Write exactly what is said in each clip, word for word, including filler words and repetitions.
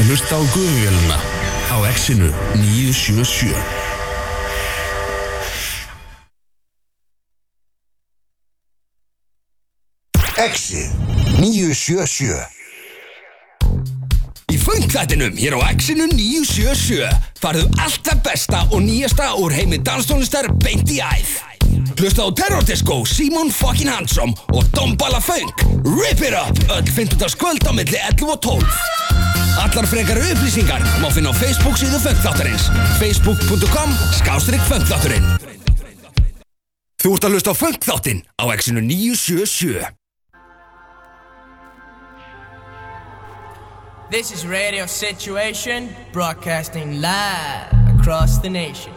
hlusta á Gufuvélina á X-inu níu sjö sjö. X níu sjö sjö. Í funkþættinum hér á X-inu níu sjö sjö farðu allt það besta og nýjasta úr heimi danstónlistar beint í æð. Hlusta á Terror Disco, Simon fucking Handsome og Dombala Funk. Rip it up, öll fimmtudagskvöld á milli ellefu og tólf. Allar frekari upplýsingar má finna á Facebook síðu funkþáttarins, facebook punktur com skástrík funkþátturinn. Þú ert að hlusta á funkþáttinn á X-inu níu sjö sjö. This is Radio Situation, broadcasting live across the nation.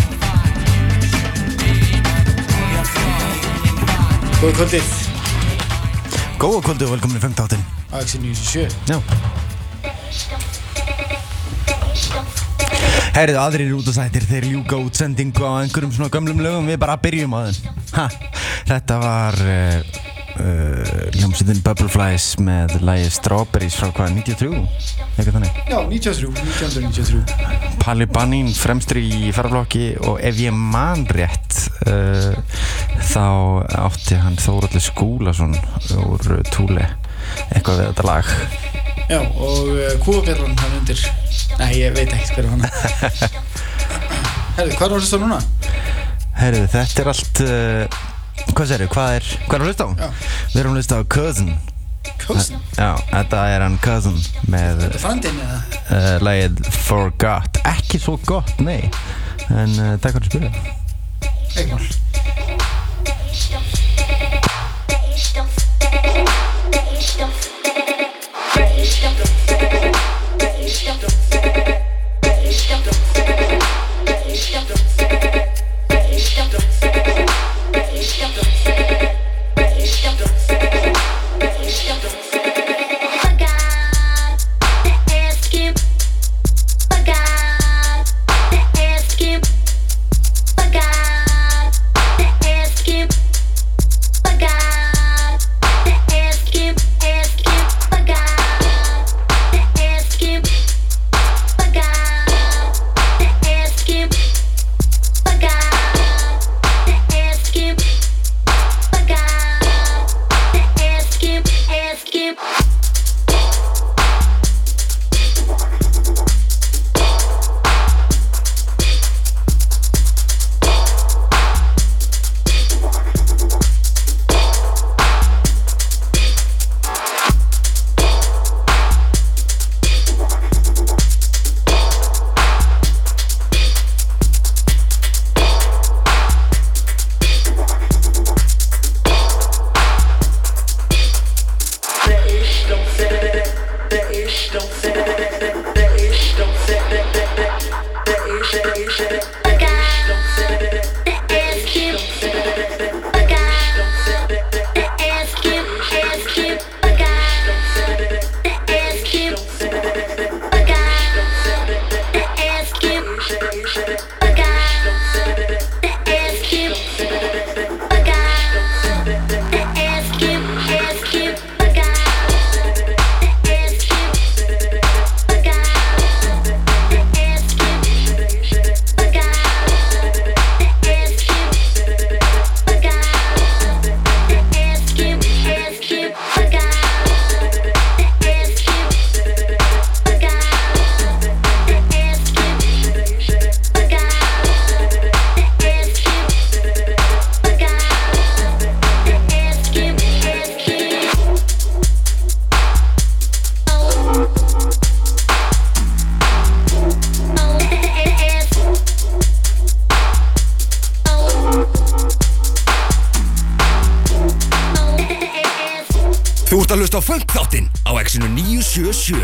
Góða kvöldið. Góða kvöldi og velkomin í fimmtáttinn á Exit níu sjö sjö. Já. Heyrðu, aðrir útastættir, þeir ljúka útsendingu á einhverjum svona gömlum lögum, við bara byrjum á þeim. Ha, þetta var uh, uh, hljómsveitin Bubbleflies með lagið Strawberries frá hvað, níutíu og þrjú? Eitthvað þannig? Já, níutíu og þrjú, nítján hundruð níutíu og þrjú. Palli Bannín fremstur í ferðaflokki og ef ég man rétt uh, þá átti hann Þóraldur Skúlason úr Túle eitthvað við þetta lag. Já, og uh, Kúabjarran hann undir. Nei, ég veit ekkert hver er hann. Herðu, hvað er að hlusta á núna? Herðu, þetta er allt uh, hvað segirðu, hvað er hvað er að hlusta á? Já. Við erum að hlusta á Cousin. Cousin? Já, þetta er hann Cousin með Þetta er frandinn eða? uh, lagið Forgot. Ekki svo gott, nei, en uh, takk fyrir að spila. Ekki mál. Þú ert að hlusta á Funk-þáttinn á Exinu níu sjö sjö.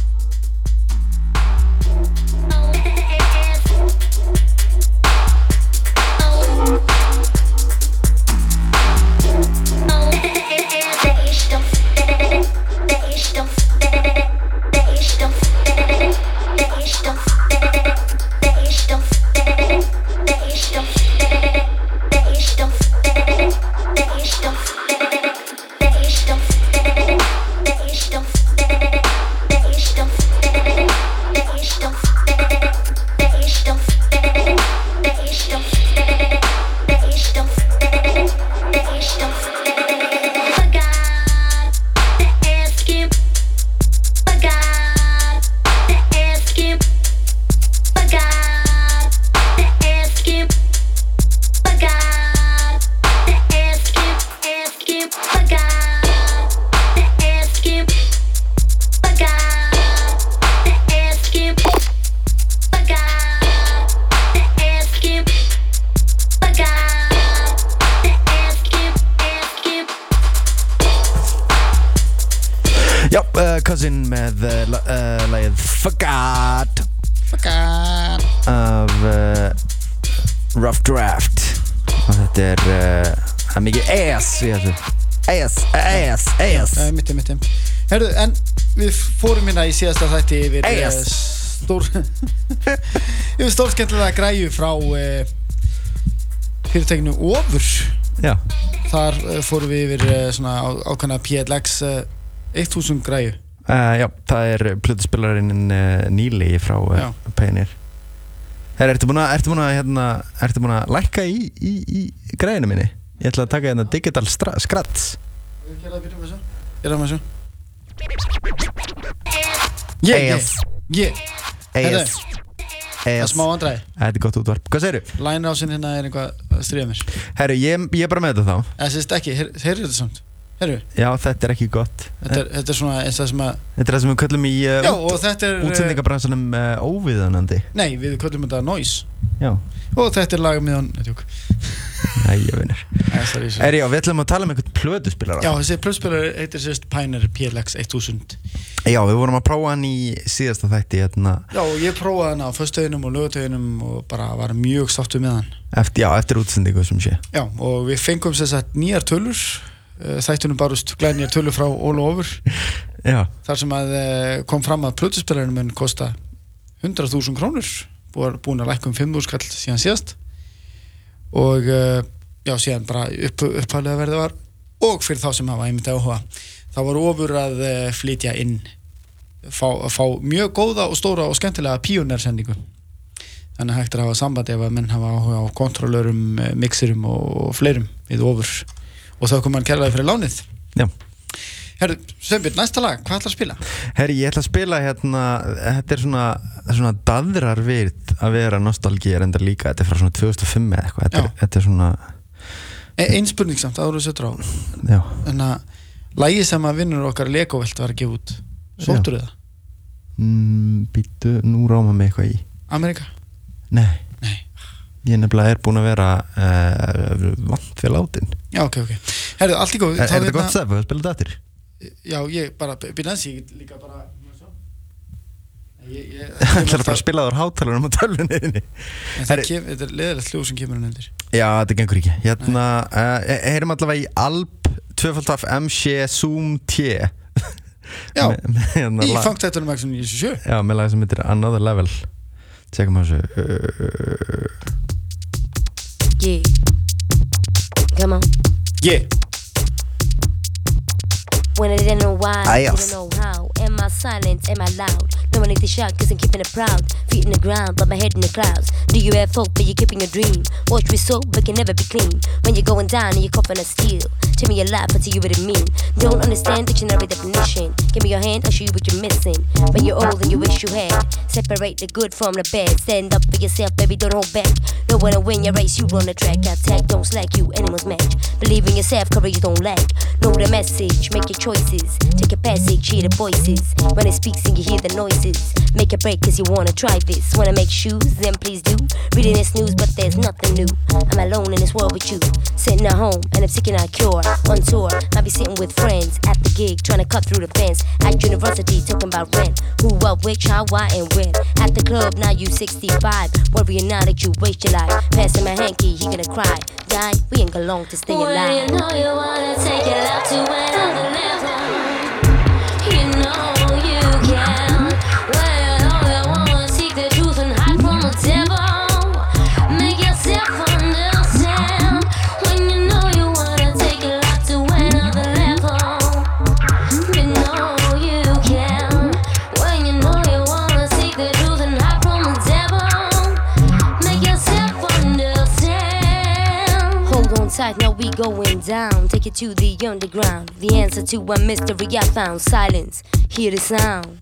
Já, uh, Cousin með uh, uh, lagið Forgot Forgot af uh, Rough Draft og þetta er uh, það er mikið ass í þessu Ass, ass, ass uh, Mitti, mitti Herðu, en við fórum hérna í síðasta þætti yfir uh, stór yfir stórskemmtilega græju frá uh, fyrirtækinu Ofur Já Þar uh, fórum við yfir uh, svona á, ákvæmna P L X uh, þúsund græju uh, Já, það er plötuspilarinn uh, Níli frá uh, Pioneer Herra, ertu búin að, ertu búin að, hérna, ertu búin að lækka í, í, í græðinu minni? Ég ætla að taka hérna digital scratch. Ég gerði að byrja með þessu. Ég gerði með þessu. Ég, ég, ég. Herðu, það er smá vandræði. Þetta er gott útvarp. Hvað segirðu? Line-ásinn hérna er eitthvað að stríða mér. Herru, ég, ég er bara með þetta þá. Það sést ekki, heyrðu þetta samt. Herru. Já, þetta er ekki gott. Þetta er, þetta er svona eins og það sem að... Þetta er það sem við köllum í uh, Já, og þetta er... útsendingabransanum uh, óviðunandi. Nei, við köllum þetta noise. Já. Og þetta er lagamiðan, tjók. Æ, ég vinur. Er já, við ætlum að tala um einhvern plötuspilara. Já, þessi plötuspilara heitir sérst Pioneer P L X þúsund. Já, við vorum að prófa hann í síðasta þætti, hérna. Já, og ég prófaði hann á föstudeginum og laugardeginum og bara var mjög sáttur með hann. Eftir, já, eftir útsendingu sem sé. Já, og við fengum sem sagt nýjar tölur. Þættunum barust glænýjar tölur frá Óla Ofur. Já. Þar sem að kom fram að plötuspilarinn mun kosta hundrað þúsund krónur. Búin að lækka um fimm þúsund kall síðan síðast. Og já, síðan bara upp, upphæðlega verði var. Og fyrir þá sem hafa einmitt áhuga. þá var Ofur að flytja inn fá, fá mjög góða og stóra og skemmtilega pionersendingu. Þannig hægt er að hafa samband ef að menn hafa áhuga á kontrollörum, mixerum og fleirum við Ofur. Og þá kom hann kærlega fyrir lánið. Já. Herru, Sveinbjörn, næsta lag, hvað ætlar að spila? Herri, ég ætla að spila hérna, þetta er svona, svona daðrar við að vera nostalgía reyndar líka, þetta er frá svona tvö þúsund og fimm eða eitthvað, þetta er, þetta er svona... E, ein spurning samt, áður að setja á. Já. Þannig að lagið sem að vinnur okkar Legovelt var að gefa út, sóttur það? Mm, býtu, nú ráma mig eitthvað í. Amerika? Nei. Nei. Ég nefnilega er búin að vera uh, vant fyrir látin. Já, ok, ok. Herru, allt í góð. Er, er þetta gott stef, við spilum þetta eftir? Já, ég bara, byrja þessi, ég líka bara... Ég, ég... Það er bara að spila þar hátalurum á tölvunni þinni. En það kem, þetta er leðilegt hljóð sem kemur hann undir. Já, þetta gengur ekki. Hérna, uh, heyrum allavega í Alp tvöfalt af M C Zoom T. Já, hérna, í fangtættunum ekki sem ég sé sjö. Já, með lag sem heitir Another Level. Tjekkum þessu. Uh, Yeah. Come on. Yeah. When I didn't know why, Ah, yes. didn't know how. Am I silent? Am I loud? No one need to shout cause I'm keeping it proud. Feet in the ground, but my head in the clouds. Do you have hope, but you're keeping a dream? Watch me soap, but can never be clean. When you're going down and you're coughing a steel. Tell me your life, but tell you what it mean. Don't understand dictionary definition. Give me your hand, I'll show you what you're missing. When you're old and you wish you had. Separate the good from the bad. Stand up for yourself, baby, don't hold back. No one to win your race, you run the track. Attack, don't slack, you anyone's match. Believe in yourself, courage, don't lack. Know the message, make your choices. Take a passage, hear the voices. When it speaks and you hear the noises. Make a break cause you wanna try this. Wanna make shoes, then please do. Reading this news, but there's nothing new. I'm alone in this world with you. Sitting at home, and I'm seeking out cure. On tour, might be sitting with friends. At the gig, trying to cut through the fence. At university, talking about rent. Who, what, which, how, why, and when. At the club, now you sixty-five. Worrying now that you waste your life. Passing my hanky, he gonna cry. Die, we ain't gonna long to stay alive. When you know you wanna take it up to another level, you know you can. When you know you wanna seek the truth and hide from the devil, make yourself understand. When you know you wanna take it up to another level, you know you can. When you know you wanna seek the truth and hide from the devil, make yourself understand. Hold on tight, now we going down. Take it to the underground. The answer to a mystery I found. Silence, hear the sound.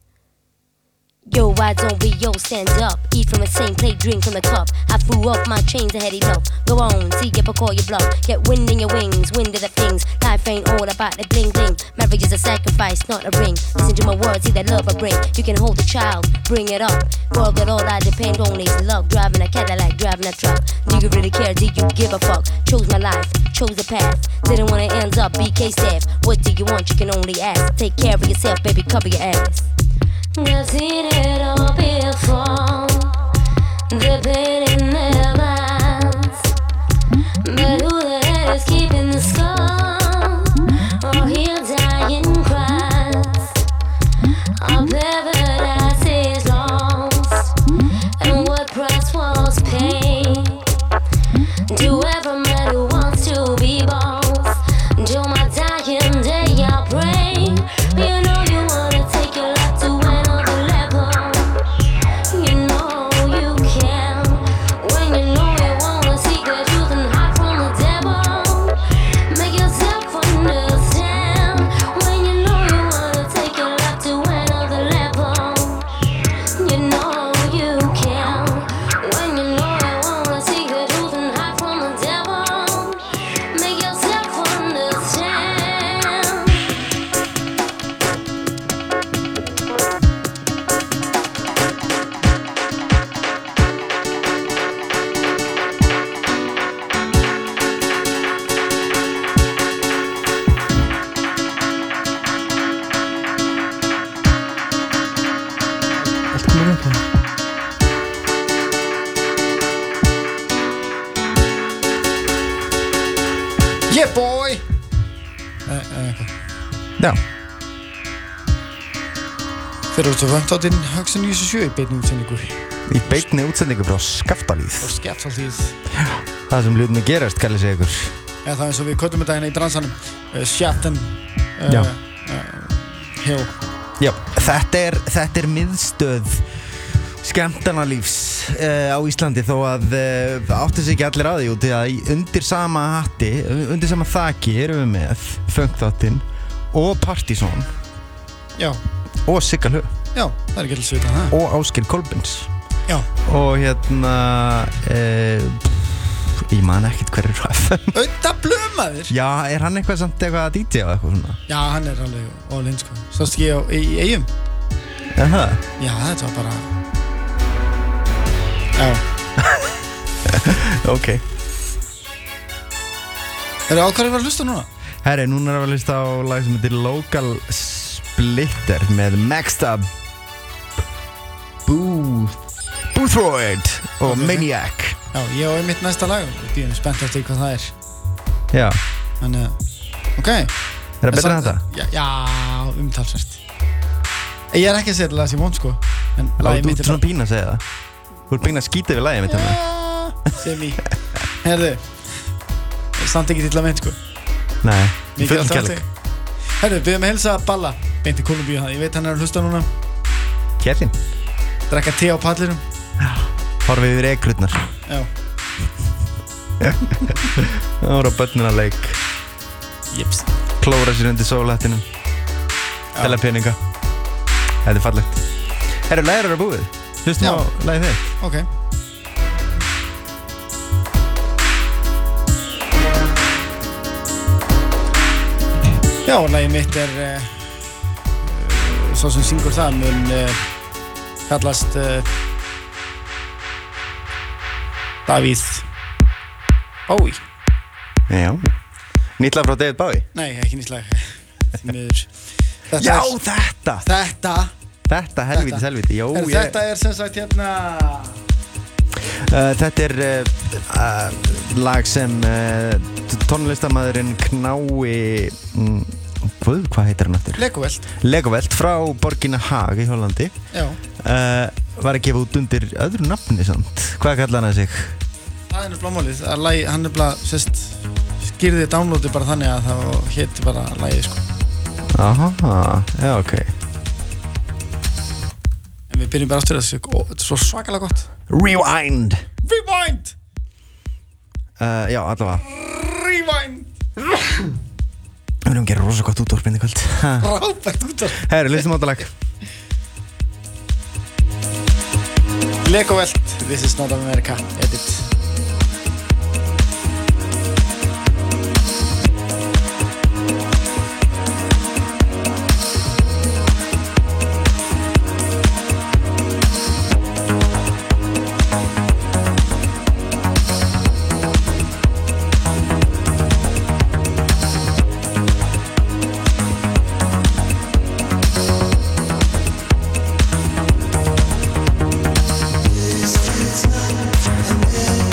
Yo, why don't we yo stand up? Eat from the same plate, drink from the cup. I threw off my chains, I had enough. Go on, see if I call your bluff. Get wind in your wings, wind of the things. Life ain't all about the bling bling. Marriage is a sacrifice, not a ring. Listen to my words, see that love I bring. You can hold the child, bring it up. World that all I depend on is luck. Driving a Cadillac, driving a truck. Do you really care? Do you give a fuck? Chose my life, chose the path. Didn't wanna end up B K staff. What do you want? You can only ask. Take care of yourself, baby, cover your ass. I've seen it all before. The pain in their minds. But who the hell is keeping the score? eða eitthvað. Já. Þeir eru svo vönd á þinn Exxon níu sjö sjö í beinni útsendingu. Í beinni útsendingu frá Skaftalíð. Og Skaftalíð. Það sem hlutinni gerast, kallir sig ykkur. Eða það eins og við köllum þetta hérna í bransanum. Uh, Shafton. Uh, Já. Uh, Hill. Já, þetta er, þetta er miðstöð skemmtanalífs uh, á Íslandi þó að uh, átti sig ekki allir að því út í að undir sama hatti, undir sama þaki erum við með Funkþáttinn og Partizón. Já. Og Sigga Hlö. Já, það er ekki alls vitað það. Og Ásgeir Kolbens. Já. Og hérna uh, ég man ekkert hver er F M. Auðvitað blömaður. Já, er hann eitthvað samt eitthvað að D J á eitthvað svona? Já, hann er alveg all in sko. Sást ekki á, í, í Eyjum? Jaha. Já, þetta var bara... Já. Ok. Herru, á hvað er að hlusta núna? Herri, núna er að hlusta á lag sem heitir Local Splitter með Maxta Booth Boothroyd og okay. Maniac. Já, ég á mitt næsta lag og ég er spennt eftir hvað það er. Já. Þannig að, ok. Er það betra en þetta? Já, já, umtalsvært. Ég er ekki að segja þetta lag sem vond sko. En lagið mitt er bara... Þú ert svona pína að segja það. Þú ert pína að skýta við lagið mitt hérna. Já, semi. Herðu, samt ekki til að mynd sko. Nei, full kærleik. Herðu, byrjum að helsa Balla, beint í Kólumbíu. Ég veit hann er að hlusta núna. Kjellin. Drekka te á pallinum. Já. Horfið yfir ekrutnar. Já. Það voru á börnuna leik. Jips. Klóra sér undir sólahattinum. Tella peninga. Þetta er fallegt. Herru, lagið eru að búið. Hlustum á lagið þitt. Ok. Já, lagið mitt er uh, svo sem syngur það mun uh, kallast uh, Davíð Bowie. Já. Nýtt lag frá David Bowie? Nei, ekki nýtt lag. Þetta Já, er, þetta! Þetta! Þetta, helvítis helvíti. Jó, er, ég... Þetta er sem sagt hérna... Uh, þetta er uh, uh, lag sem uh, tónlistarmaðurinn Knái... Mm, hvað, hvað heitir hann aftur? Legovelt. Legovelt frá borginna Haag í Hollandi. Já. Uh, var að gefa út undir öðru nafni samt. Hvað kallar hann að sig? Það er nefnilega málið. Lagi, hann nefnilega, sérst, skýrði downloadi bara þannig að það héti bara lagið, sko. Aha, já, ok. En við byrjum bara aftur þessu, og þetta er svo svakalega gott. Rewind! Rewind! Uh, já, allavega. Rewind! Við erum að gera rosa gott útvarp inn í kvöld. Rábært útvarp. Herru, listum á þetta lag. Legovelt, This is not America, edit. This is not America.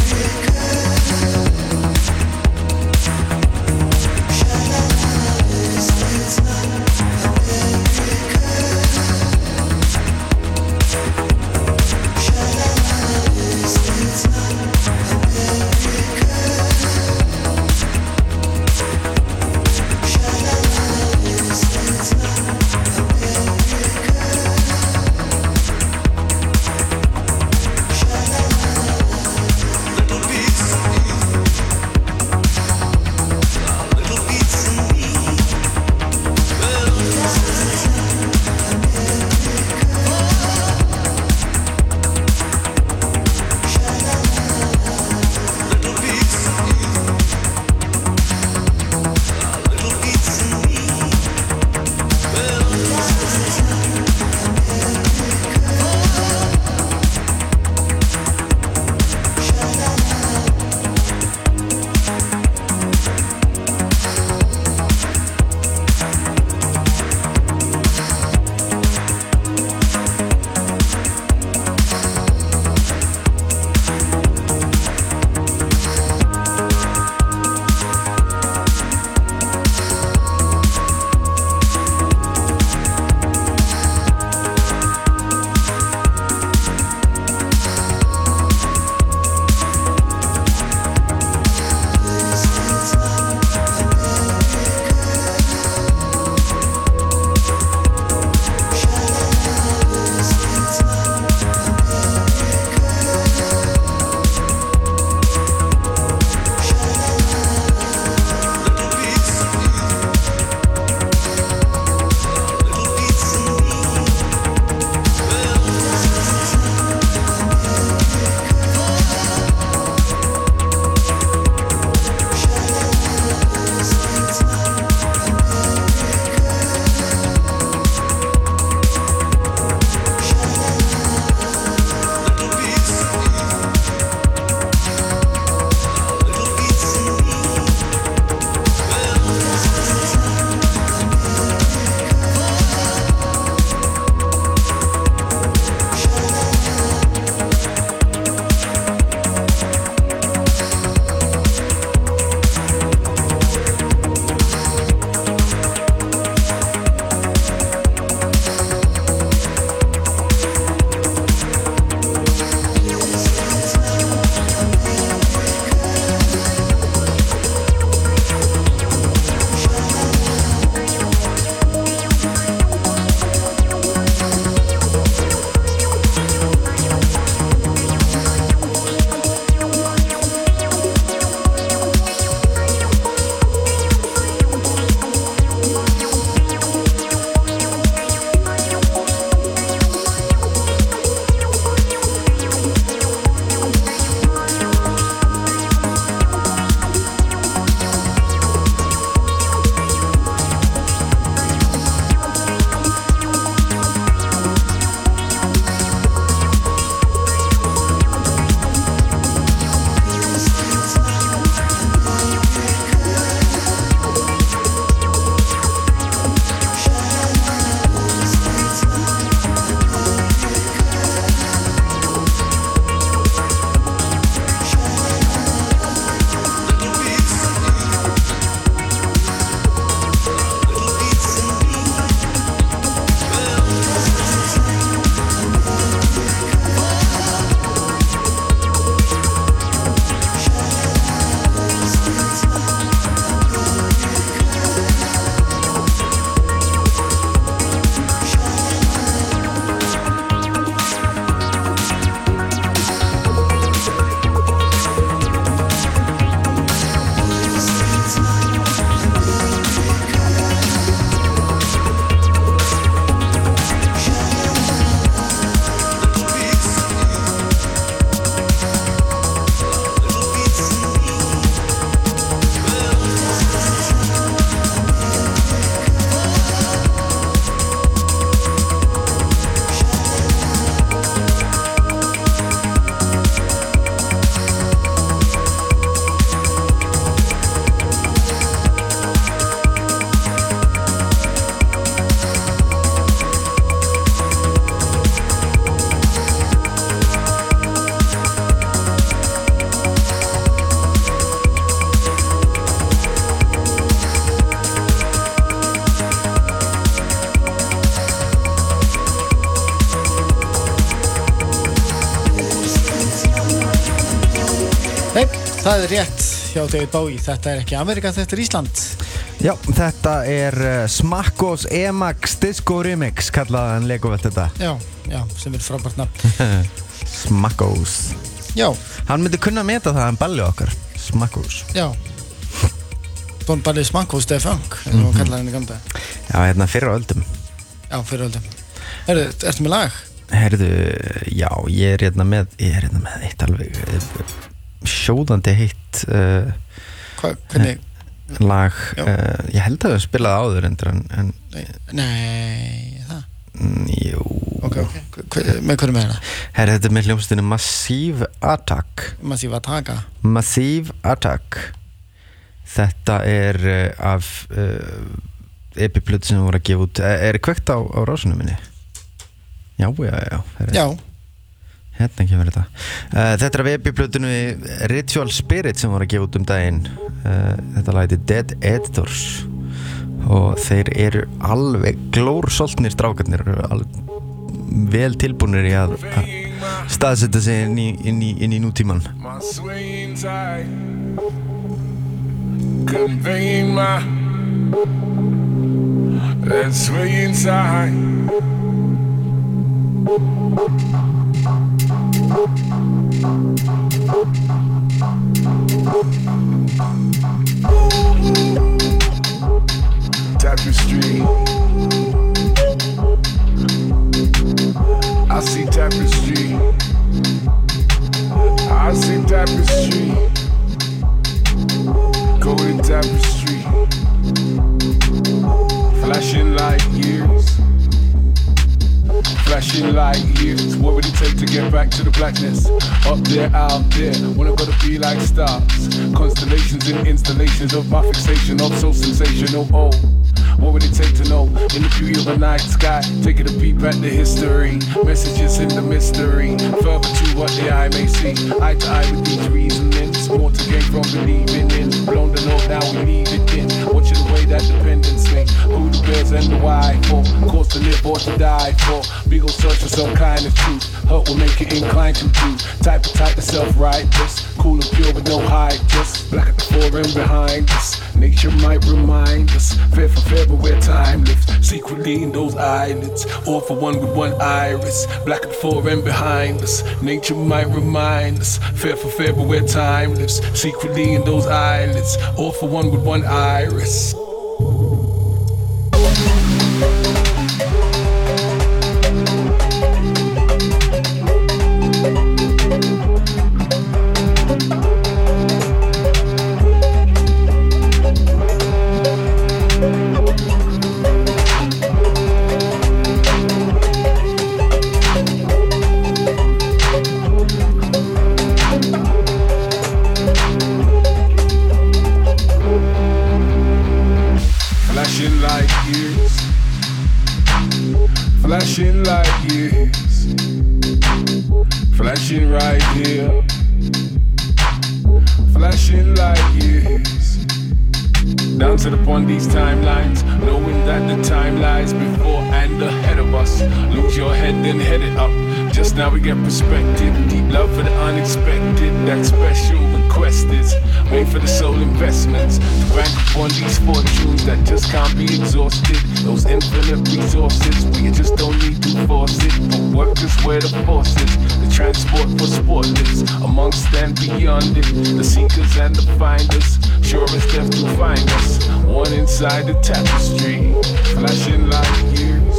Það er rétt hjá David Bowie, þetta er ekki Amerika, þetta er Ísland. Já, þetta er uh, Smakkos Emax Disco Remix, kallaði hann Lego vel þetta. Já, já, sem er frábært nafn. Smakkos. Já. Hann myndi kunna meta það en balli okkar, Smakkos. Já. Don Balli Smakkos de Funk, eins og hann kallaði hann í gamla dag. Já, hérna fyrir á öldum. Já, fyrir öldum. Herðu, ertu með lag? Herðu, já, ég er hérna með, ég er hérna með eitt alveg sjóðandi heitt uh, Hva, hvernig? lag, uh, ég held að það spilaði áður endur en, en Nei, það? Mm, jú. Ok, ok, Hver, með hverju með hérna? Herðu, þetta er með hljómsveitinu Massive Attack. Massive Attack. Massive Attack. Þetta er uh, af uh, E P-plötu sem voru að gefa út. Er, er kveikt á, á rásunum minni? Já, já, já. Herri. Já. Hérna kemur þetta. Uh, þetta er af E P-plötunu Ritual Spirit sem voru að gefa út um daginn. Uh, þetta lag heitir Dead Editors og þeir eru alveg glórsoltnir strákarnir, eru alveg vel tilbúnir í að, að staðsetja sig inn í, inn í, inn í nútíman. Conveying my that sway inside. Tapestry. I see tapestry. I see tapestry. Golden tapestry, flashing light years, flashing light years. What would it take to get back to the blackness? Up there, out there, when I'm gonna be like stars, constellations and installations of my fixation of so sensational. Oh, what would it take to know in the beauty of a night sky? Taking a peep at the history, messages in the mystery, further to what the eye may see. Eye to eye with each reasoning, there's more to gain from believing in. Blown the load, now we leave it in. Watching the way that dependence swing. Who the bears and the why for? Cause to live or to die for. Big ol' search for some kind of truth. Hurt will make you inclined to do. Type of type of self-righteous. Cool and pure with no hide. Just black at the fore and behind us. Nature might remind us. Fair for fair, but where time lives. Secretly in those eyelids. All for one with one iris. Black at the fore and behind us. Nature might remind us. Fair for fair, but where time lives. Secretly in those eyelids. All for one with one iris. Flashing like years, flashing right here, flashing like years. Down to the point these timelines, knowing that the time lies before and ahead of us. Lose your head, then head it up. Just now we get perspective, deep love for the unexpected. That special request is made for the soul investments. To bank upon these fortunes that just can't be exhausted. Those infinite resources, we just don't need to force it. But work is where the force is. The transport for sportless, amongst and beyond it. The seekers and the finders, sure as death to find us. One inside the tapestry, flashing like years,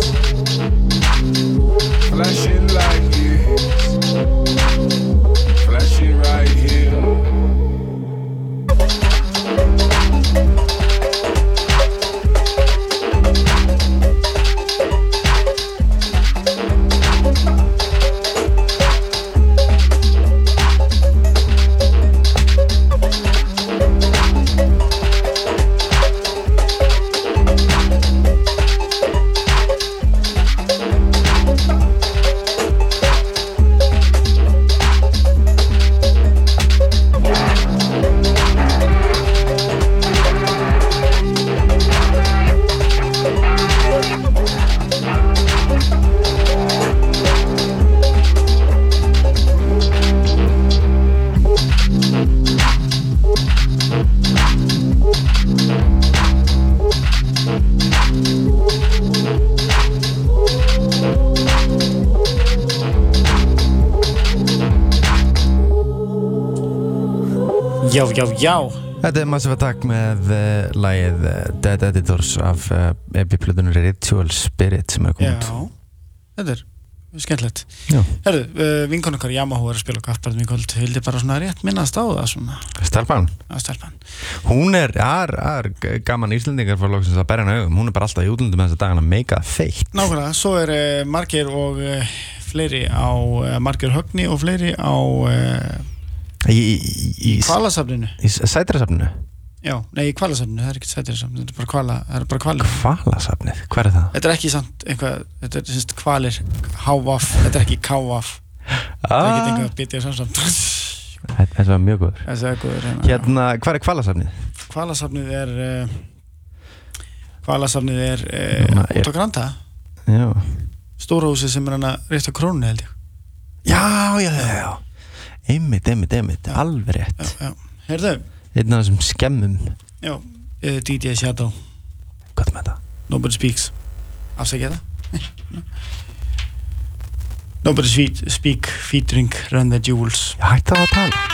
flashing like years, flashing right here. Já, já, já. Þetta er Massive Attack með uh, lagið uh, Dead Editors af uh, E P-plötunni Ritual Spirit sem er komið. Já, þetta er skemmtilegt. Já. Herðu, uh, vinkonu okkar Yamaha er að spila Gaffbarðum í kvöld. Vildi bara svona rétt minnast á það svona. Stelpan? Já, stelpan. Hún er, er, er gaman Íslendingar fyrir loksins að berja hana augum. Hún er bara alltaf í útlöndum þess að dagana mega feitt. Nákvæmlega, svo er uh, margir og uh, fleiri á, uh, margir Högni og fleiri á uh, Í, í, í Hvalasafninu. Í Sædýrasafninu? Já, nei, í Hvalasafninu, það er ekki Sædýrasafninu, þetta er bara hvala, það er bara hvalir. Hvalasafnið? Hvað er það? Þetta er ekki samt eitthvað, þetta er semst hvalir, hávaf, þetta er ekki kávaf. Ah. Það er ekki einhvað að bitja samsamt. Þetta var mjög góður. Þetta er góður. Hérna, hérna hvað er Hvalasafnið? Hvalasafnið er, uh, Hvalasafnið er uh, út á Granda. Já. Stóra húsi sem er hana rétt á Krónunni, held ég. Já, já, já, já. Einmitt, einmitt, einmitt, alveg rétt. Já, já. Heyrðu? Einn af þessum skemmum. Já, uh, D J Shadow. Hvað með það? Nobody Speaks. Afsækja það? Nobody speak, speak featuring Run the Jewels. Já, hætti það að tala.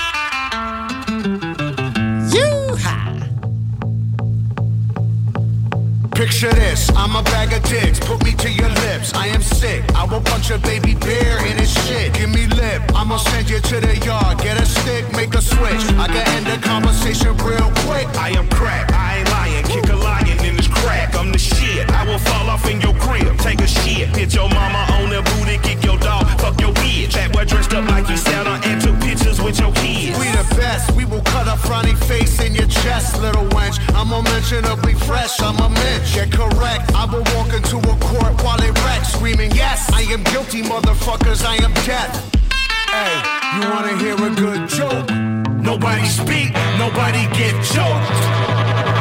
Picture this, I'm a bag of dicks, put me to your lips. I am sick, I will punch a baby bear in his shit. Give me lip, I'ma send you to the yard. Get a stick, make a switch, I can end the conversation real quick. I am crack, I ain't lying, kick a lion in his crack. I'm the shit, I will fall off in your crib, take a shit. Hit your mama on the booty, kick your dog, fuck your bitch. That boy dressed up like you Santa and took pictures with your kids. We the best, we will cut a frowny face in your chest, little wench. I'm unmentionably fresh, I'm a mensch. Get correct, I will walk into a court while it wrecks, screaming, yes, I am guilty, motherfuckers, I am death. Hey, you wanna hear a good joke? Nobody speak, nobody get choked.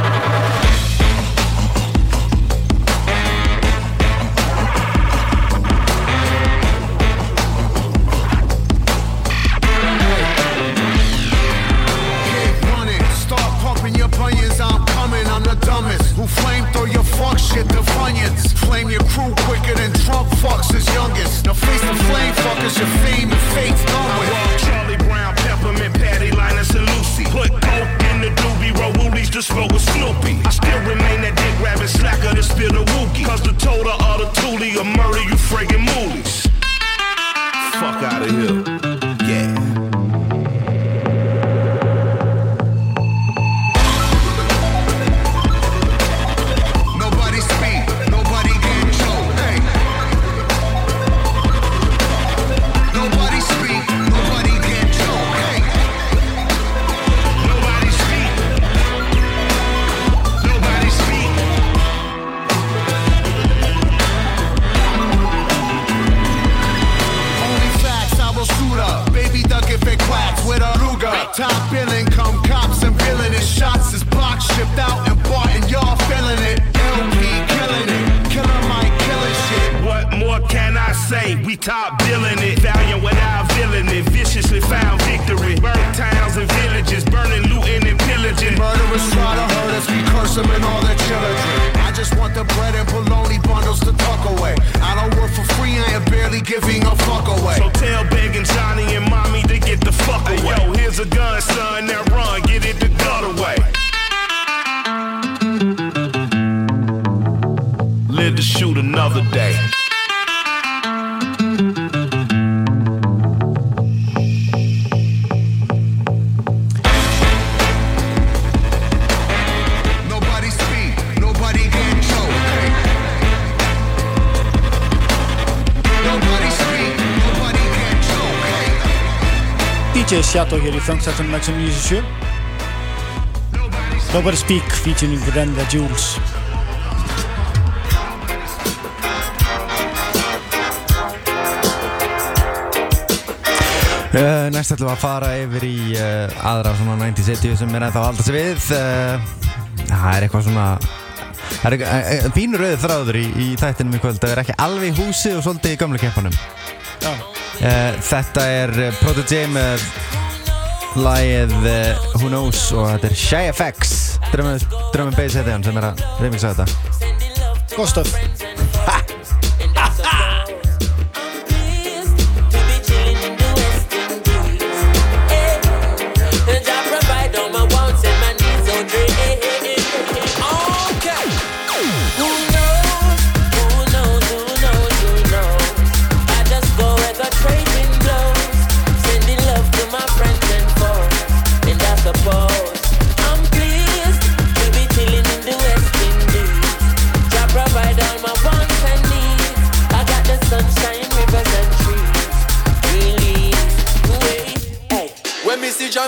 Who flame throw your fuck shit to Funyuns? Flame your crew quicker than Trump fucks his youngest. Now face the flame fuckers, your fame and fate's done with. I walk Charlie Brown, Peppermint, Patty, Linus, and Lucy. Put coke in the doobie, roll woolies to smoke with Snoopy. I still remain that dick rabbit slacker that spill the wookie. Cause the total of the toolie will murder you friggin' moolies. Fuck out of here. Yeah. Top billing, come cops and villainous shots is box shipped out and bought and y'all feeling it. L P killing it, Killer Mike killing shit. What more can I say? We top billing it, valiant without villain it, viciously found victory. Burnt towns and villages, burning, looting and pillaging. Murderers try to hurt us, we curse them and all their children. I just want the bread and bologna bundles to tuck away. I don't work for free, I am barely giving a fuck away. So tell begging Johnny and mommy to get the fuck away. Hey, yo, here's a gun, son, now run, get it the gut away. Live to shoot another day. D J Shadow hér í Funksettunum X M níu sjö. Nobody Speak featuring Run the Jewels. Uh, næst ætlum við að fara yfir í uh, aðra svona níutíu settíu sem er ennþá að halda sig við. Uh, það er eitthvað svona, það er uh, fínur rauður þráður í, í þættinum í kvöld. Það er ekki alveg í húsi og svolítið í gömlu keppunum. Já. Uh, þetta er uh, Prodigy með lagið uh, Who Knows og þetta er Shy F X Drum and Bass heiti hann sem er að remixa þetta. Góð stöf. Provide all my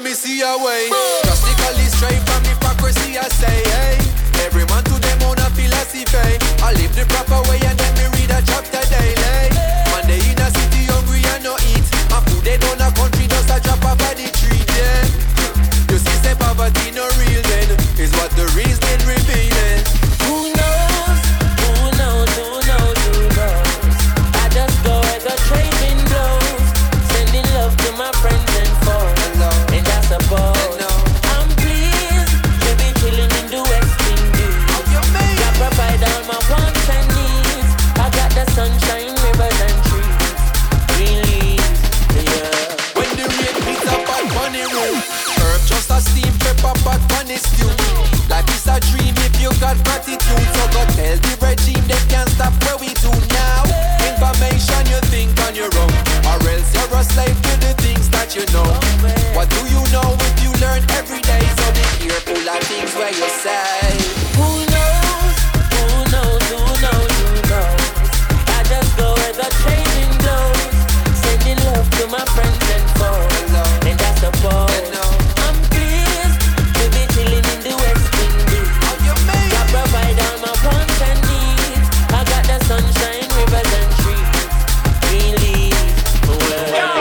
me see a way. Drastically straight from hypocrisy, I say, hey. Every man to them own a philosophy. I live the proper way and let me read a chapter daily. Man, they in a city hungry and no eat. And food they down a country just a drop off of the tree, yeah. You see, say poverty no real then is what the reason revealing. Who knows? Who knows? Who knows? Who knows? I just go where the trade wind blows, sending love to my friends and foes, and I suppose I'm pleased to be chilling in the West Indies. I provide all my wants and needs. I got the sunshine, rivers and trees, green leaves, yeah. When the rain beats up on money room, herb just a steam pepper pot on the stew. Life is a dream if you got gratitude. So go tell the regime they can't stop what we do now. Information you think on your own, or else you're a slave to the things that you know. What do you know if you learn every day? So be careful of things where you say. Who knows? Who knows? Who knows? Who knows? I just go where the trade wind blows, sending love to my friends and foes, and I suppose I'm pleased to be chilling in the West Indies. I provide all my wants and needs. I got the sunshine, rivers and trees, green leaves, well.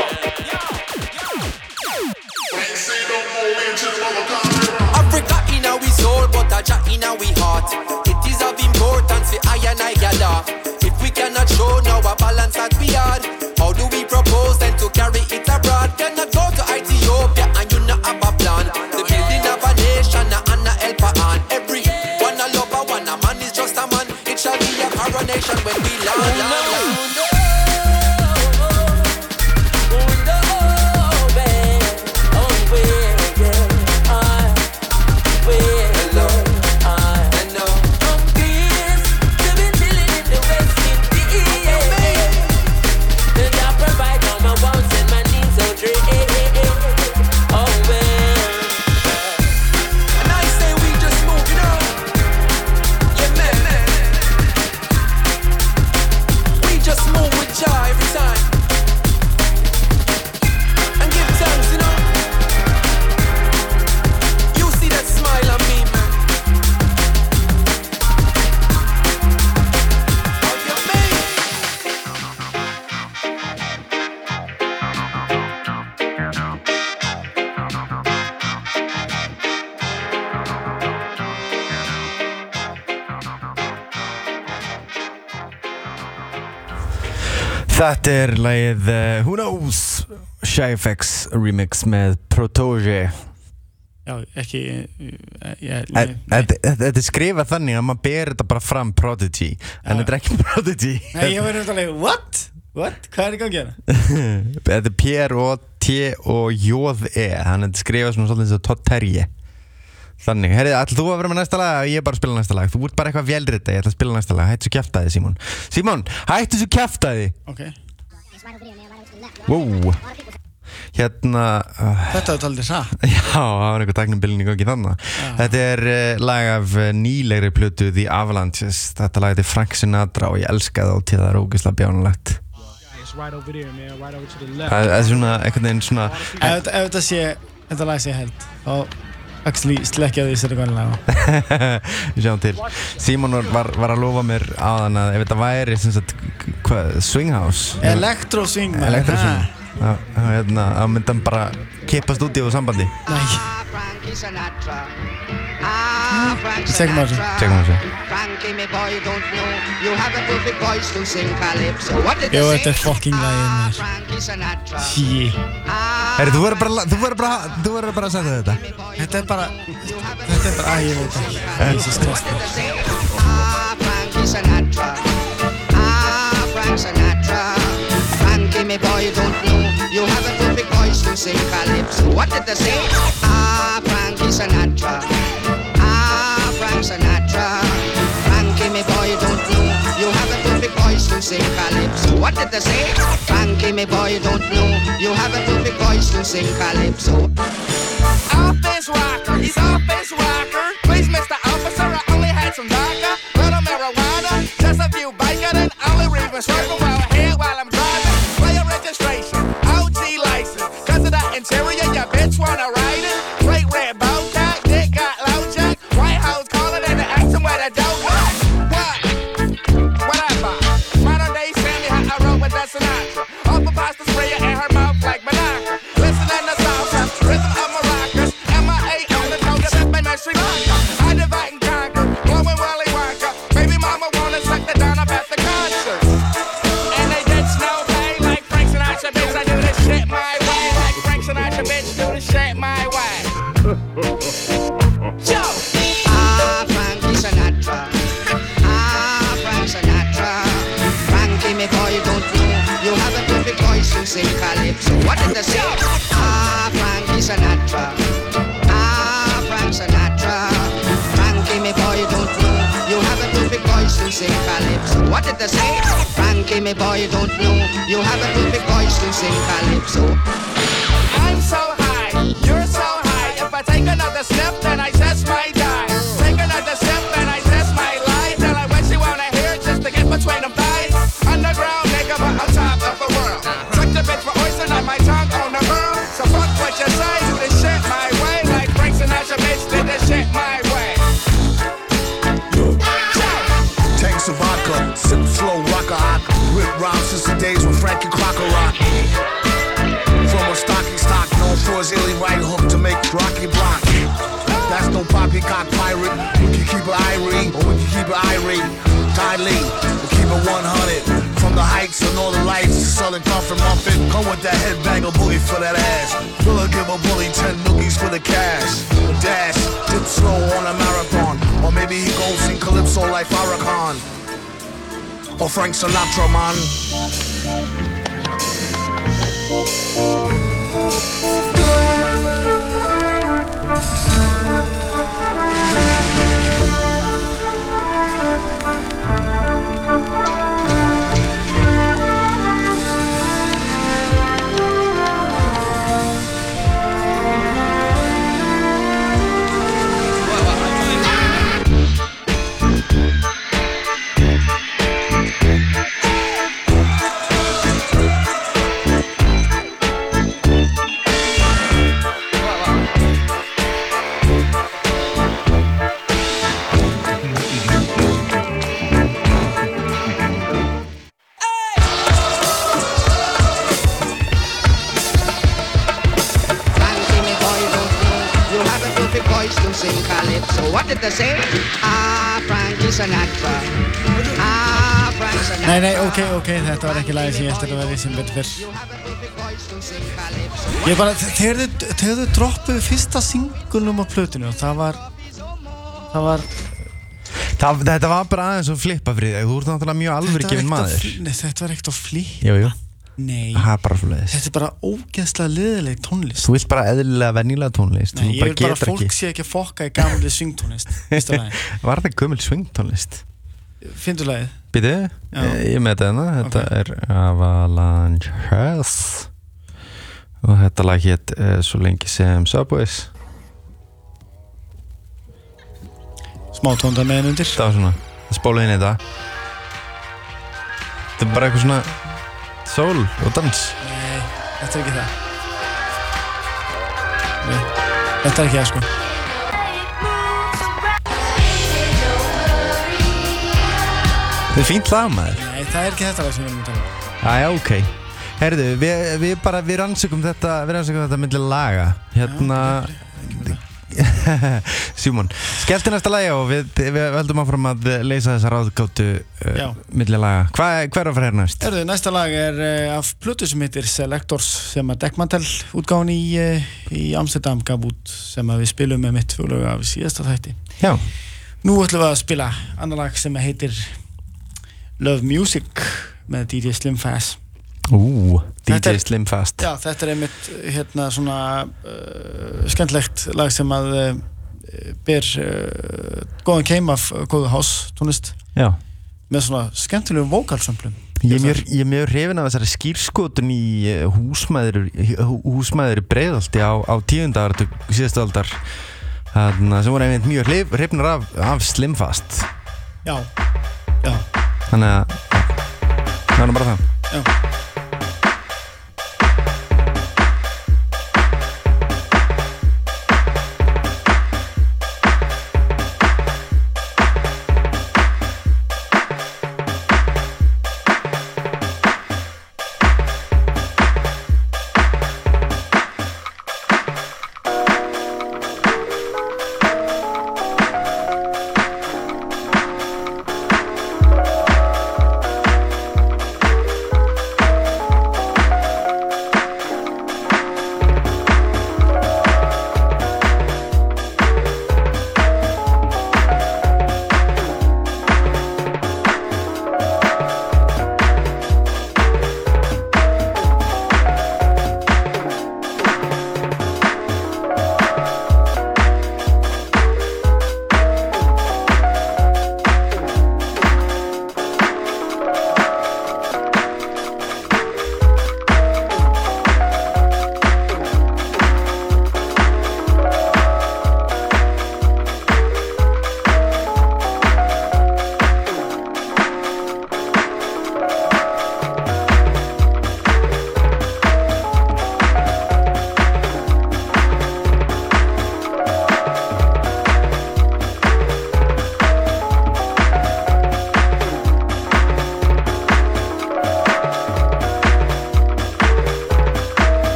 Africa in our soul, but a Jah in our heart. It is of importance for I and I gather. If we cannot show now a balance that we had, how do we propose then to carry it abroad? Cannot go to Ethiopia and you not have a plan. The building of a nation and a helper on. Every one a lover, one a man is just a man. It shall be a coronation when we land, land, land. Þetta er lagið uh, Who Knows, Shy F X remix með Protoje. Já, ekki uh, yeah, Þetta er skrifað þannig að maður ber þetta bara fram Prodigy, en þetta er ekki Prodigy. Nei, ég verður þetta alveg, what? What? Hvað er í gangi hérna? Þetta er P R O T O J E, þannig að þetta er skrifað svona svolítið eins og Todd Terje. Þannig, herrið, ætla þú að vera með næsta lag? Ég er bara að spila næsta lag. Þú ert bara eitthvað vélrita, ég ætla að spila næsta lag. Hættu svo kjaftaði, Símon. Símon, hættu svo kjaftaði. Ok. Wow. Hérna... Uh, Þetta er taldið hratt. Já, það var einhver tæknibilun í gangi þannig. Ja. Þetta er uh, lag af uh, nýlegri plötu The Avalanches. Þetta lag er Frank Sinatra og ég elska það og til það er ógeðslega bjánulegt. Það er svona, einhvern veginn svona... Ef þetta sé, þetta lag sé held, þá... Actually, slekkja því sér eitthvað lega. Sjáum til. Símon var, var að lofa mér áðan að ef þetta væri sem sagt, hvað, swinghouse? Electro swing, man. Electro swing. Já, hérna, að mynda hann bara kippast út í á sambandi. Nei. Segum á þessu. Segum á þessu. Jó, þetta er fucking lagið mér. Sí. Herri, þú verður bara, þú verður bara, þú verður bara að segja þetta. Þetta er bara, þetta er bara, að ég veit ekki. Það er svo stressið. Frankie Sinatra, ah, Frank Sinatra. Frankie, me boy, you don't know. You have a perfect voice to sing calypso. What did they say? Ah, Frankie Sinatra. Ah, Frank Sinatra. Frankie, me boy, you don't know. You have a perfect voice to sing calypso. What did they say? Frankie, me boy, you don't know. You have a perfect voice to sing calypso. Offense rocker, he's offense rocker. Please, Mister Officer, I only had some vodka, little marijuana, just a few biker, and only reason circle while head while I'm driving. Player registration, O G license, cause of that interior, your bitch wanna ride to sing calypso. What did they say? Ah, Frankie Sinatra. Ah, Frank Sinatra. Frankie, me boy, you don't know. You have a perfect voice to sing calypso. What did they say? Frankie, me boy, you don't know. You have a perfect voice to sing calypso. I'm so high, you're so high. If I take another step, then I just might die. Take another step, and I just might lie. Tell her what she wanna hear just to get between them thighs. Underground, nigga, but on top of the world. Suck the bitch for oyster, not my tongue on the world. So fuck what you say, do this shit my way. Like Frank Sinatra, bitch, did this shit my way. Tanks of vodka, sip slow rocker. I rip rhymes since the days when Frankie Crocker rock. From a stocky stock, known for his illy right hook to make Rocky block. That's no poppycock pirate. We can keep it irate, or we can keep it irate. Tightly, we keep it one hundred. From the heights of Northern Lights to Southern Comfort Muffin. Come with that headbang of booty for that ass. We'll give a bully ten nookies for the cash. A dash, dip slow on a marathon. Or maybe he goes sing calypso like Farrakhan. Or Frank Sinatra, man. What did they say? Ah, Frankie Sinatra. Ah, Frank Sinatra. Nei, nei, ok, ok, þetta var ekki lagið sem ég held að vera í sem betur fyrr. Ég bara, þegar þau droppuðu fyrsta singulnum á plötinu og það var, það var... Það, þetta var bara aðeins að flippa fyrir þig, þú ert náttúrulega mjög alvörgefinn maður. Nei, þetta var ekkert að flippa. Jú, jú. Nei. Það er bara svoleiðis. Þetta er bara ógeðslega liðileg tónlist. Þú vilt bara eðlilega venjulega tónlist. Nei, ég vil bara að fólk sé ekki að fokka í gamli swingtónlist. Fyrsta lagi. Var þetta gömul swingtónlist? Finndu lagið? Býtu? Ég með þetta hérna. Þetta okay. er Avalanches. Og þetta lag hét uh, svo lengi sem Subways. Smá tónda með henn undir. Það var svona. Það spólaði inn í þetta. Þetta er bara eitthvað svona sól og dans. Nei, þetta er ekki það. Nei, þetta er ekki það sko. Þetta er fínt lag maður. Nei, það er ekki þetta lag sem við erum að tala um. Æja, ok. Herðu, við, við bara, við rannsökum þetta, við rannsökum þetta milli laga. Hérna... Simon, skellti næsta lagi og við, við heldum áfram að leysa þessa ráðgátu uh, milli laga. Hvað hver er að fara hér næst? Erðu, næsta lag er uh, af plötu sem heitir Selectors sem að Deckmantel útgáfan í, uh, í Amsterdam gaf út sem að við spilum með mitt fjölu af síðasta þætti. Já. Nú ætlum við að spila annar lag sem heitir Love Music með D J Slim Fast. Ú, D J Slim Fast. Já, þetta er einmitt hérna svona uh, skemmtilegt lag sem að uh, ber uh, góðan keim af góðu house tónlist. Já. Með svona skemmtilegum vokalsömplum. Ég er mjög, ég er mjög hrifinn af þessari skírskotun í húsmæður, húsmæður í Breiðholti á, á tíunda áratug síðustu aldar. Þarna sem voru einmitt mjög hrifnar af, af Slim Fast. Já, já. Þannig að, það er bara það. Já.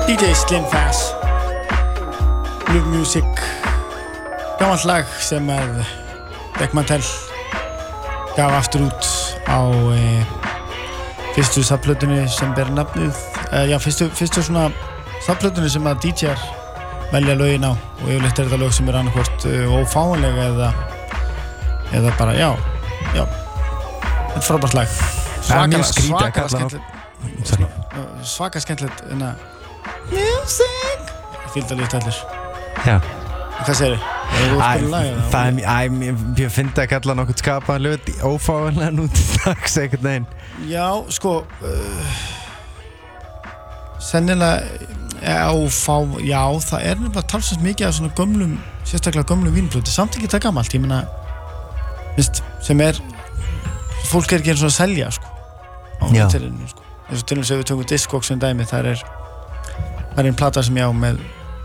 D J Slim Fast Blue Music gammalt lag sem að Beck Mantel gaf aftur út á e, fyrstu safplötunni sem ber nafnið e, já, fyrstu, fyrstu svona safplötunni sem að D J-ar velja lögin á og yfirleitt er þetta lög sem er annarkvort e, ófáanlega eða eða bara, já, já þetta er frábært lag svaka, svaka skemmtilegt svaka skemmtilegt en að music fylgdalíft allir já hvað segir þið? Það er, æ, ég finnst að kalla nokkuð skapaðan hlut ófáanlega nú til dags einhvern veginn. Já, sko, uh, sennilega, já, fá, já, það er nefnilega talsvægt mikið af svona gömlum, sérstaklega gömlum vínplötu, samt ekki það gamalt, ég meina, veist, sem er, fólk er ekki eins og að selja, sko, á hótelinu, sko. Eins og til dæmis ef við tökum Discogs sem dæmi, það er, það er einn plata sem ég á með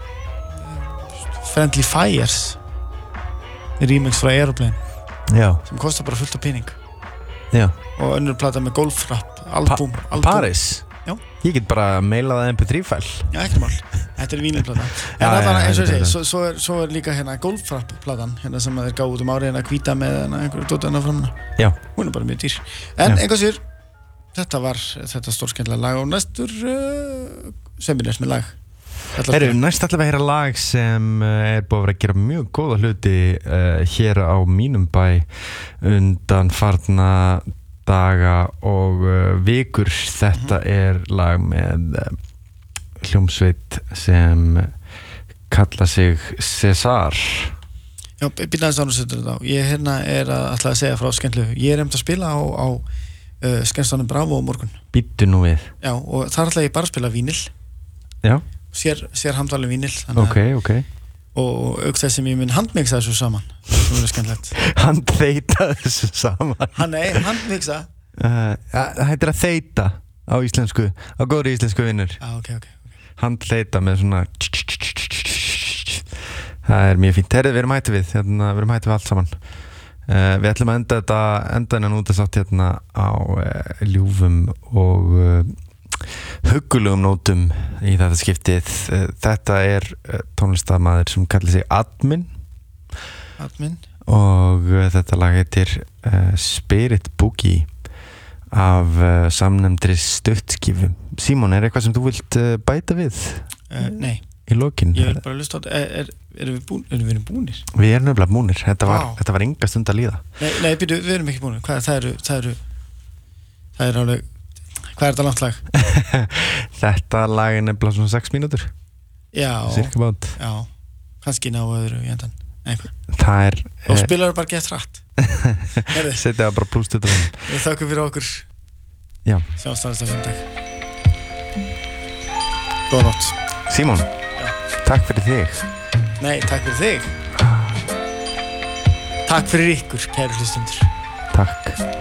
Friendly Fires remix frá Aeroplane já. Sem kostar bara fullt af pening já. Og önnur plata með Golfrap album, pa album. Paris? Já. Ég get bara mailað M P þrjú fæl Já, ekkert mál, þetta er vínilplata En það eins og ég segi, svo, svo, er, svo er líka hérna Golfrap platan hérna sem þeir gáðu út um árið hérna hvíta með hérna einhverju dót hérna framna Já. Hún er bara mjög dýr En einhvers sér, þetta var þetta stórskemmtilega lag og næstur uh, Sömminnes með lag Herru, næst ætlum við að heyra lag sem er búið að vera að gera mjög góða hluti uh, hér á mínum bæ undan farna daga og uh, vikur. Þetta er lag með uh, hljómsveit sem kalla sig César. Já, byrjaðist ánum settur þetta á. Ég hérna er að ætla að segja frá skemmtilegu. Ég er hefnd að spila á, á uh, skemmstanum Bravo á morgun. Býttu nú við. Já, og þar ætla ég bara að spila vínil. Já. Sér, sér handvalin vínil Ok, ok Og auk þess sem ég mun handmixa þessu saman Það verður skemmtilegt Handþeita þessu saman Hann, nei, handmixa uh, Það heitir að þeita á íslensku á góðri íslensku vinnur ah, okay, okay, okay. Handþeita með svona Það er mjög fínt Herrið, við erum hætti við hérna, Við erum hætti við allt saman uh, Við ætlum að enda þetta enda hennan út að sátt hérna á uh, ljúfum og uh, huggulegum nótum í þetta skiptið. Þetta er tónlistarmaður sem kallar sig Admin Admin og þetta lag heitir uh, Spirit Boogie af uh, samnefndri stuttskifu. Símon, er eitthvað sem þú vilt uh, bæta við? Uh, nei. Í lokin? Ég vil bara hlusta á þetta. Er, er, erum við búin, erum við búinir? Við erum nefnilega búinir. Þetta var, wow. þetta var enga stund að líða. Nei, nei, byrju, við erum ekki búinir. Hvað, það eru, það eru, það eru alveg Hvað er þetta langt lag? Þetta lag er nefnilega svona sex mínútur. Já. Cirka bát. Já. Kannski ná öðru í endan. Einhver. Það er... Og spilar það bara gett hratt. Setja það bara pluss tuttugu og fimm. Við þakkum fyrir okkur. Já. Sjáumst næsta fimmdag. Góða nótt. Símon. Já. Takk fyrir þig. Nei, takk fyrir þig. Takk fyrir ykkur, kæru hlustundur. Takk.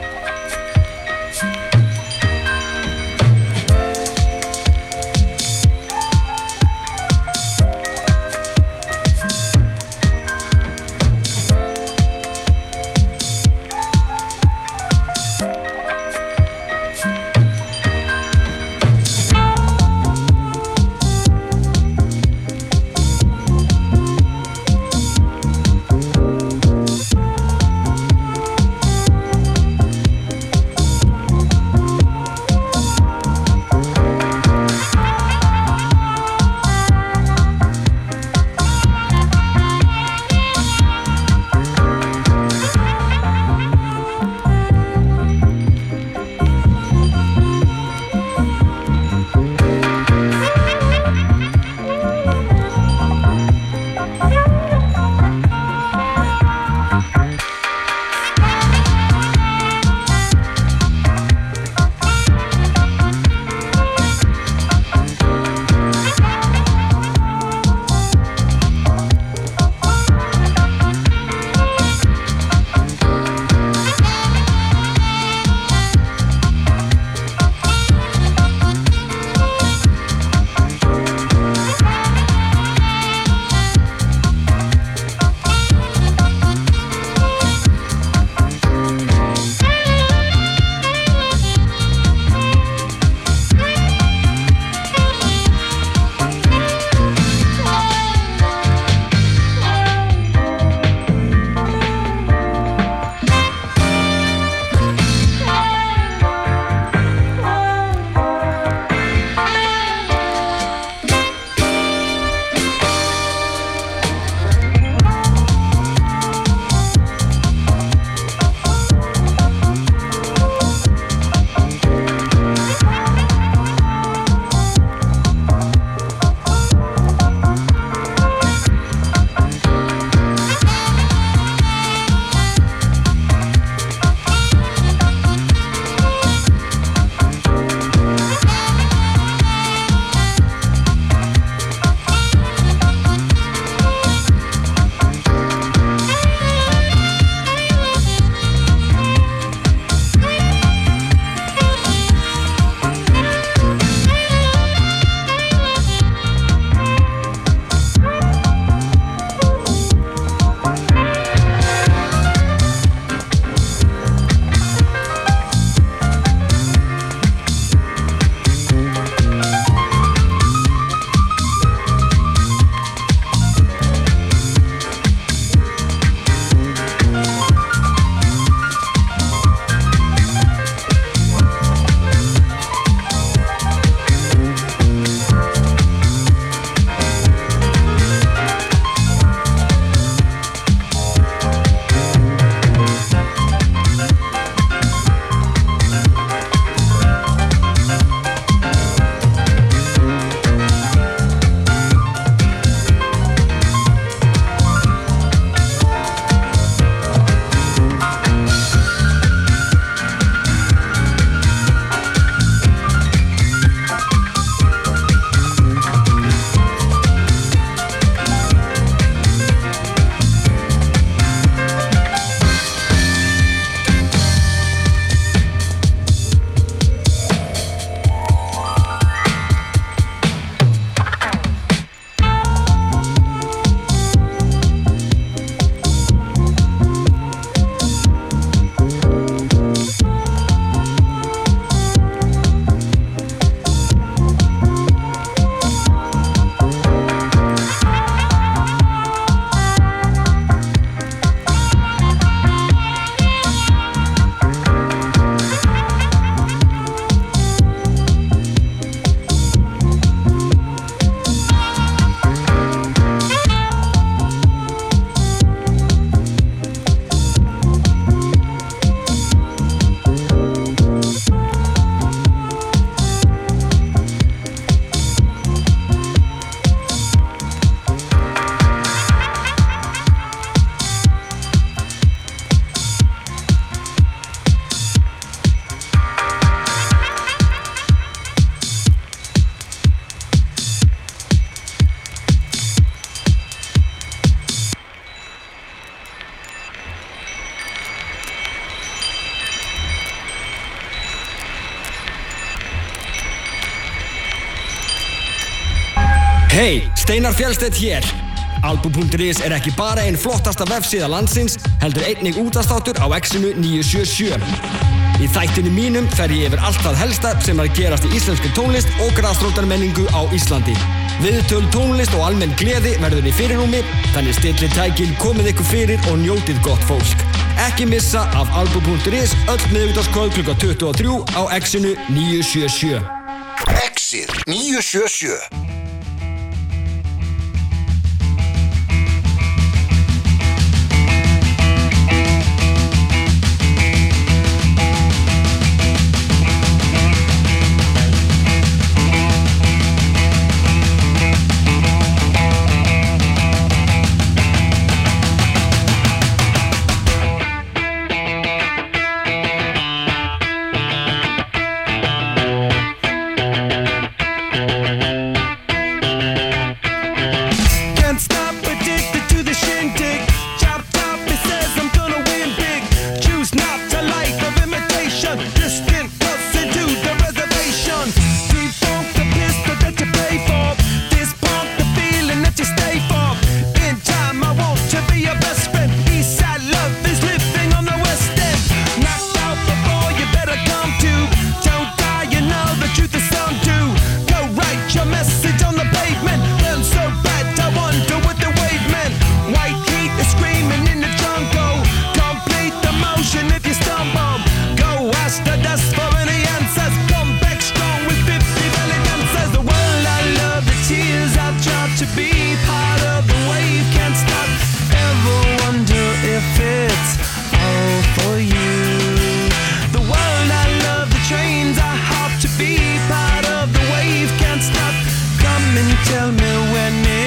Hei, Steinar Fjellstedt hér. Album punktur is er ekki bara einn flottasta vefsíða landsins, heldur einnig útastáttur á X-inu níu sjö sjö. Í þættinu mínum fer ég yfir allt það helsta sem er að gerast í íslenskri tónlist og grasrótarmenningu á Íslandi. Viðtöl, tónlist og almenn gleði verður í fyrirrúmi, þannig stillið tækin, komið ykkur fyrir og njótið gott fólk. Ekki missa af album punktur is öll miðvikudagskvöld klukkan tuttugu og þrjú á X-inu níu sjö sjö. X-ið níu sjö sjö.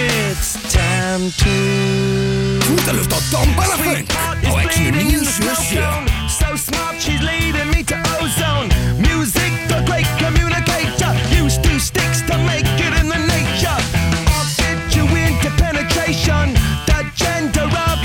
Þú ert að hlusta á Dom Balaföng á X níu sjö sjö.